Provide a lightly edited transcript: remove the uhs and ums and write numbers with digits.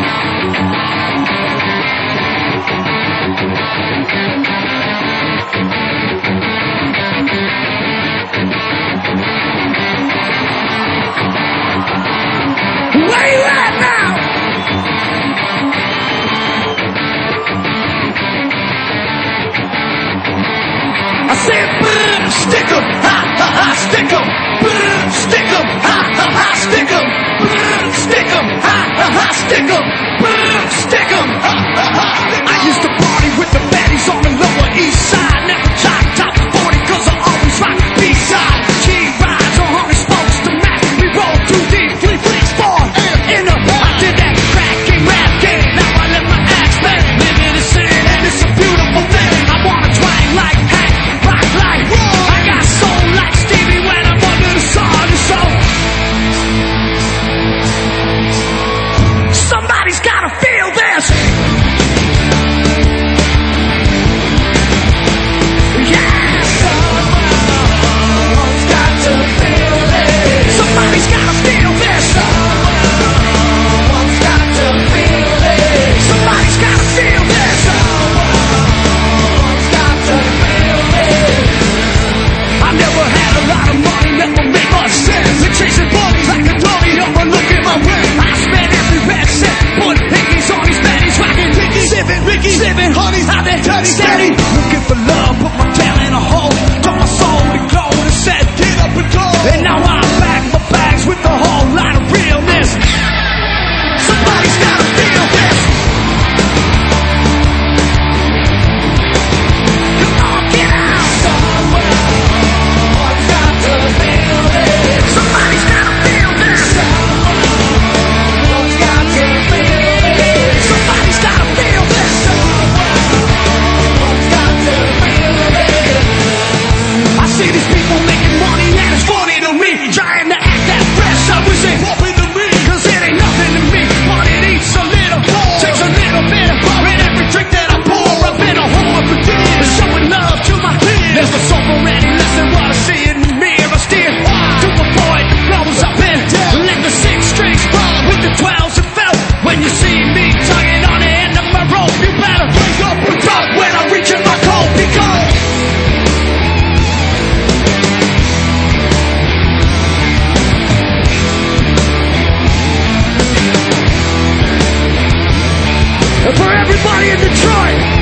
Where you at now? I said, stick 'em, ha ha ha, stick 'em, stick 'em, ha ha ha, stick 'em, stick 'em, ha ha ha, stick 'em, stick 'em, ha ha ha. I used to party with the baddies on the Lower East Side, never tried top 40 'cause I always rock B-side. Key rides on Honey Spokes to Mac, we roll too deep, 3 fleets forward, in the I did that crack game, rap game, now I let my ass bang, live in the city and it's a beautiful thing. I wanna twang like Hank, rock like I got soul like Stevie when I'm under the sun, so somebody's gotta feel this. Yeah, someone's got to feel this. Somebody's gotta feel this. Someone's got to feel this. Somebody's gotta feel this. Someone's got to feel this. I never had a lot of money, never made much sense. Been chasing bullies like a dummy, over look at my ring. I spent every red cent, put hickeys on these baddies, rockin' Ricky, sippin' honeys out there, dirty, steady. Looking for love, put my tail in a hole, told my soul to glow and said, get up and go. And now I pack my bags with a whole lot of realness. Somebody's gotta feel this. Come on, get out. Someone's got to feel this. Somebody's gotta feel this. Someone's got to feel this. Somebody's gotta feel this. Someone's got to feel this. I see these people making money and it's funny to me, trying to act that fresh. I wish they bumping to me, 'cause it ain't nothing to me. But it eats a little, takes a little bit of fun in every drink that I pour. I've been a whore for years, showing love to my kids. Never sober any less than what I see in the mirror. Steer to avoid blows up in. Let the 6 strings fall with the 12s and felt. When you see me tugging on the end of my rope, you better bring up a drop when I reach in my coat, because for everybody in Detroit,